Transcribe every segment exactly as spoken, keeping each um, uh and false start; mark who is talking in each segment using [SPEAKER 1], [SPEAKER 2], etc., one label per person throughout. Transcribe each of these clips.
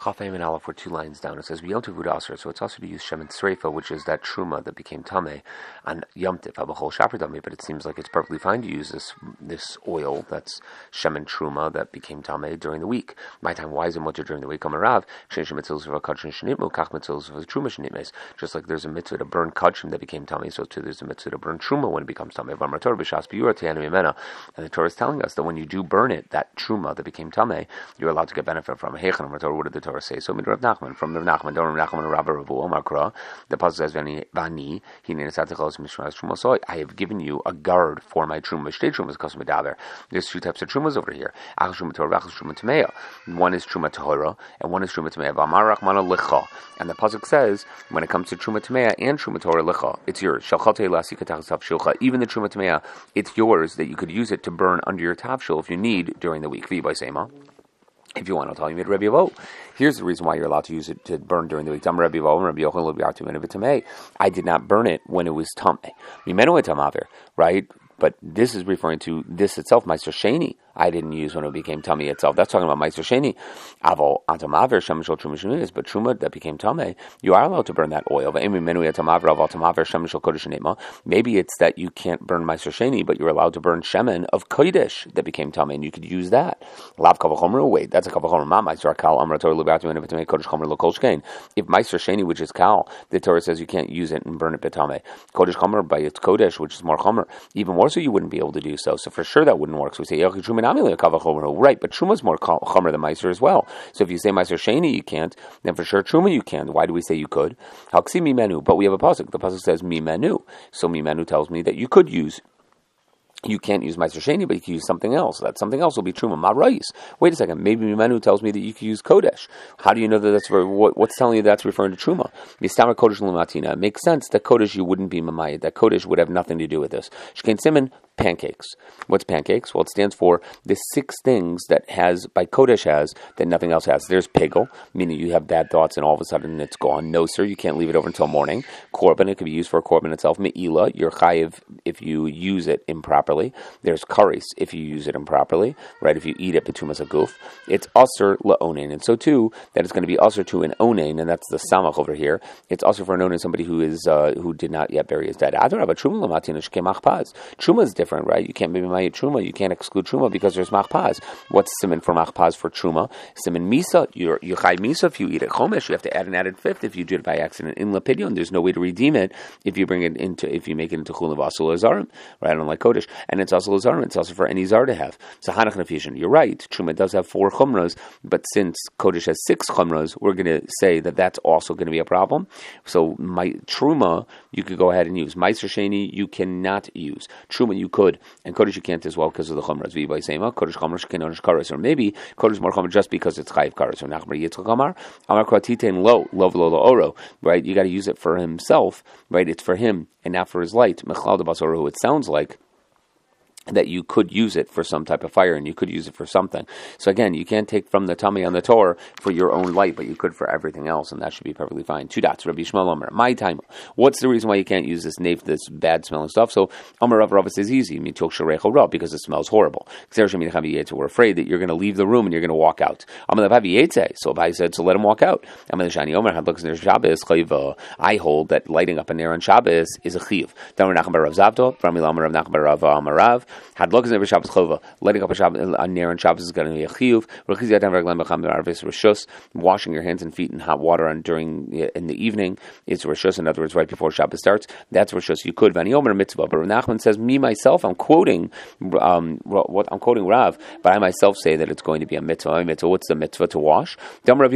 [SPEAKER 1] Chafayim and Aleph were two lines down. It says Yom Tov Aser, so it's also to use Shemen Sreifa, which is that truma that became tameh on Yom Tov Abachol Shaper Tameh. But it seems like it's perfectly fine to use this this oil that's Shemen Truma that became tameh during the week. My time, why is it mutter during the week? Amarav Just like there's a mitzvah to burn kachim that became tameh, so too there's a mitzvah to burn truma when it becomes tameh. And the Torah is telling us that when you do burn it, that truma that became tameh, you're allowed to get benefit from. What did the Torah say? So, Rav Nachman, from Rav Nachman, don't Rav Nachman, Rabbi Ravu, Omar Kra, the pasuk says, "Vani, vani, hine nesatechos mishmas truma soy." I have given you a guard for my truma. Shtei trumas kosem medaber. There's two types of trumas over here. Achas truma Torah, achas truma tameya. One is truma Torah, and one is truma tameya. V'amar rachmana lecha. And the pasuk says, when it comes to truma tameya and truma Torah lecha, it's yours. Shalchatei lasika tachas shilcha. Even the truma tameya, it's yours that you could use it to burn under your tavshil if you need during the week. V'yibay sema. If you want, I'll tell you, Rabbi Yavo. Here's the reason why you're allowed to use it to burn during the week. I did not burn it when it was tameh. Right? But this is referring to this itself, Meister Sheni. I didn't use when it became tummy itself. That's talking about Meister Sheni. Aval antamaver shemishol truma but truma that became tummy, you are allowed to burn that oil. Maybe it's that you can't burn Meister Sheni, but you're allowed to burn shemen of kodesh that became tummy, and you could use that. Lav kavachomer. Wait, that's a kavachomer. Ma Meister kal amrator lubatu and if kodesh chomer lokol shkein. If Meister Sheni, which is kal, the Torah says you can't use it and burn it betame. Kodesh chomer by its kodesh, which is more chomer. Even more so, you wouldn't be able to do so. So for sure that wouldn't work. So we say right, but truma is more chomer than meiser as well. So if you say meiser sheni you can't, then for sure truma you can. Why do we say you could? Haksi mi menu, but we have a pasuk. The pasuk says mi menu. So mi menu tells me that you could use. You can't use Meiser Sheni, but you can use something else. That something else will be Truma. Marais. Wait a second. Maybe Mimanu tells me that you can use Kodesh. How do you know that that's for, what, what's telling you that's referring to Truma? Yistamar Kodesh Lumatina. It makes sense that Kodesh you wouldn't be Mamayid. That Kodesh would have nothing to do with this. Shkein Simon, pancakes. What's pancakes? Well, it stands for the six things that has, by Kodesh has, that nothing else has. There's Pigel, meaning you have bad thoughts and all of a sudden it's gone. No, sir, you can't leave it over until morning. Korban, it could be used for a Korban itself. Me'ila, you're chayiv if you use it improperly. There's karis if you use it improperly, right? If you eat it betumas aguf, it's aser laonin, and so too that it's going to be aser to an onain, and that's the samach over here. It's also for an onain, somebody who is uh, who did not yet bury his dead. Adar, but truma lamatin shkemachpaz. Truma is different, right? You can't be mayit truma. You can't exclude truma because there's machpaz. What's siman for machpaz for truma? Siman misa. You're you chay misa if you eat it chomesh. You have to add an added fifth if you do it by accident. In lapidion, there's no way to redeem it if you bring it into if you make it into chulav asul azarim, right? Unlike kodesh, and it's also Zarim, it's also for any zar to have. So Hanach Nefishin, you're right. Truma does have four chumras, but since Kodesh has six chumras, we're going to say that that's also going to be a problem. So my Truma, you could go ahead and use. Meiser Sheni, you cannot use. Truma, you could, and Kodesh you can't as well because of the chumras. V'yibay Sema, Kodesh chumras kenosh kares, or maybe Kodesh more chumra just because it's chayiv kares. Or Nachbar Yitzchak Amar, Amar Kratitein lo, lov lo lo oro, right? You got to use it for himself, right? It's for him and not for his light. Mechlal de basoro, it sounds like that you could use it for some type of fire and you could use it for something. So again, you can't take from the tummy on the Torah for your own light, but you could for everything else, and that should be perfectly fine. Two dots, Rabbi Shmuel Omer. My time. What's the reason why you can't use this nave, this bad smelling stuff? So Omer Rav Rav says easy, because it smells horrible. We're afraid that you're going to leave the room and you're going to walk out. So Abai said, so let him walk out. I hold that lighting up a nair on Shabbos is a chiv. Hadlok is never Shabbos chova. Letting up a Shabbos on nair on Shabbos is going to be a chiyuv. Washing your hands and feet in hot water on during in the evening is rishus. In other words, right before Shabbos starts, that's rishus. You could vani omer mitzvah, but Nachman says me myself. I'm quoting um, what I'm quoting Rav, but I myself say that it's going to be a mitzvah. mitzvah. What's the mitzvah to wash? This is the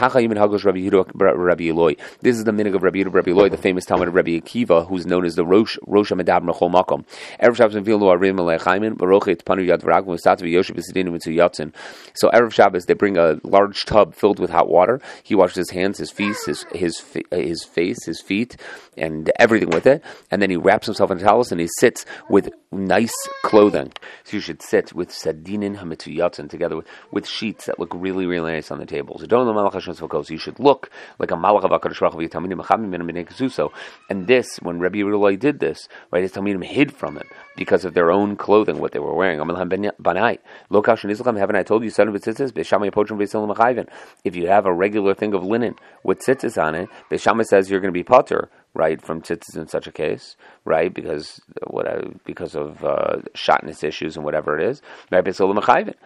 [SPEAKER 1] minig of Rabbi Yehuda Rabbi Eloi, the famous Talmud of Rabbi Akiva, who's known as the Rosh Rosh Hamedab Mechol Makom. Erev Shabbos and Vilu Arim Aleichaimin Barochet Panu Yad V'Rag Musat V'Yoshev B'Sidinim Mitzu Yatzin. So Erev Shabbos they bring a large tub filled with hot water. He washes his hands, his feet, his his his face, his feet, and everything with it, and then he wraps himself in a towel and he sits with nice clothing. So you should sit with Sadinin Hamitzu Yatzin together with, with sheets that look really really nice on the tables. You should look like a Malach of HaKadosh Baruch Hu Talmidim Achamim Minei Kesuso. And this, when Rabbi Yehuda did this, right, his Talmidim hid from him because of their own own clothing, what they were wearing. Haven't I told you, son of tzitzis? If you have a regular thing of linen with tzitzis on it, Beis Shammai says you're going to be potter, right, from tzitzis in such a case, right, because what I, because of uh, shotness issues and whatever it is. They were silver.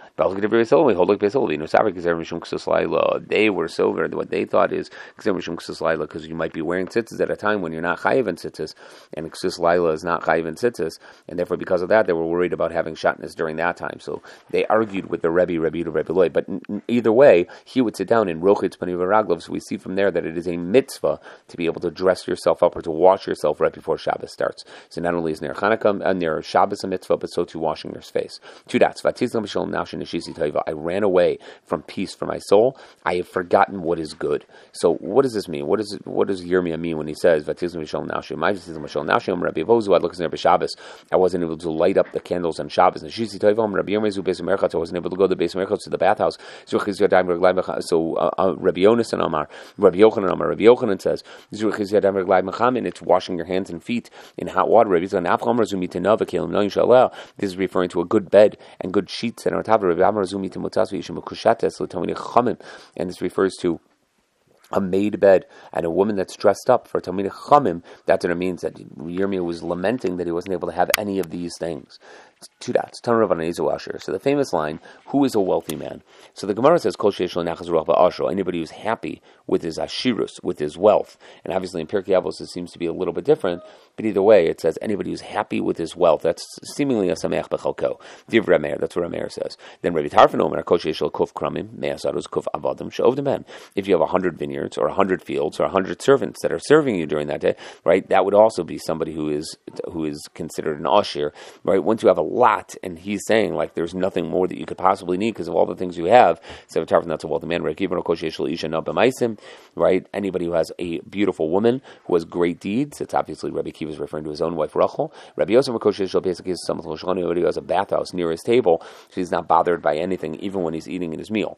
[SPEAKER 1] What they thought is because you might be wearing tzitzis at a time when you're not chayiv in tzitzis, and ksus laila is not chayiv in tzitzis, and therefore because of that they were worried about having shotness during that time. So they argued with the Rebbe, Rebbe to Rebbe Loi. But n- n- either way, he would sit down in rochitz panim v'raglav. So we see from there that it is a mitzvah to be able to dress yourself up or to wash yourself right before Shabbos starts. So not only is Ner Chanukah and Ner Shabbos a mitzvah, but so too washing your face. Two dots. I ran away from peace for my soul. I have forgotten what is good. So what does this mean? What does what does Yirmiyah mean when he says Vatizim Mishal Nashi? My Vatizim Mishal Nashi. Rabbi Vozu. I look at Shabbos. I wasn't able to light up the candles on Shabbos. Neshisi Toivam. Rabbi Yirmiyah Beis Merchatz. I wasn't able to go to the Beis Merchatz to the bathhouse. So uh, uh, Rabbi Yonas and Amar, Rabbi Yochanan Amar, Rabbi Yochanan says it's washing your hands and feet in hot water. This is referring to a good bed and good sheets and on top of it. And this refers to a made bed and a woman that's dressed up for Talmidei Chachamim. That's what it means, that Yirmiyah was lamenting that he wasn't able to have any of these things. Two dots. So the famous line, who is a wealthy man? So the Gemara says, Kol sheish lo nachas ruach ba'ashro, anybody who's happy with his ashirus, with his wealth. And obviously in Pirkei Avos it seems to be a little bit different, but either way it says anybody who's happy with his wealth. That's seemingly a sameach b'chalko. Div Rameir, that's what Rameir says. Then Rabbi Tarfon Omer, Kol sheish lo kuf kramim, me'asadus kuf avadim, she'ov demen. If you have a hundred vineyards or a hundred fields or a hundred servants that are serving you during that day, right, that would also be somebody who is who is considered an ashir, right? Once you have a lot, and he's saying like there's nothing more that you could possibly need because of all the things you have. So that's a wealthy man, right? Anybody who has a beautiful woman who has great deeds, it's obviously Rabbi Kiva is referring to his own wife Rachel. Rabbi Yosef basically is somebody who has a bathhouse near his table, so he's not bothered by anything even when he's eating in his meal.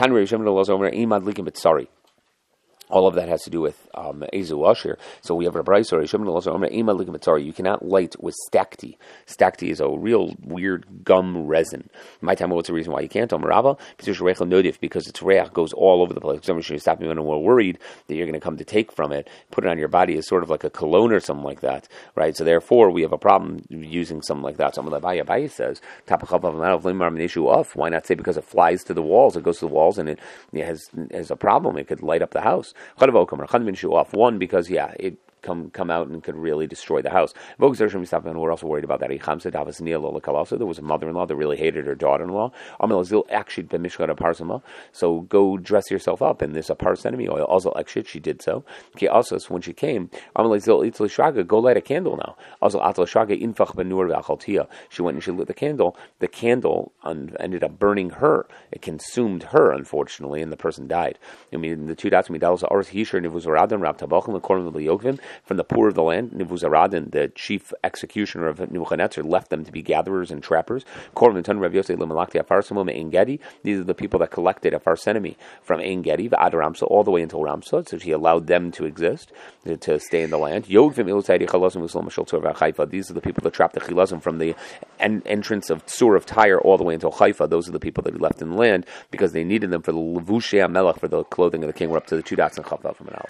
[SPEAKER 1] All of that has to do with um, Ezu Asher. So we have a Brayso. You cannot light with stakti. Stakti is a real weird gum resin. My time, what's the reason why you can't? Because its reach goes all over the place. Somebody should stop me when we're worried that you're going to come to take from it. Put it on your body as sort of like a cologne or something like that, right? So therefore, we have a problem using something like that. So Abai Abai says, why not say because it flies to the walls? It goes to the walls and it, it has, has a problem. It could light up the house. One, because yeah, it come come out and could really destroy the house. We're also worried about that. There was a mother-in-law that really hated her daughter-in-law. So go dress yourself up in this apar enemy oil. Also, she did so. Also, when she came, go light a candle now. Also, she went and she lit the candle. The candle ended up burning her. It consumed her, unfortunately, and the person died. I mean, the two dots. From the poor of the land, Nebuchadnezzar, the chief executioner of Nebuchadnezzar, left them to be gatherers and trappers. These are the people that collected a Farsenemy from Ein Gedi all the way until Ramsa, so he allowed them to exist, to stay in the land. These are the people that trapped the Chilazim from the en- entrance of Sur of Tyre all the way until Haifa. Those are the people that he left in the land because they needed them for the Levushei HaMelech, for the clothing of the king. We're up to the two dots and Chafal from an hour.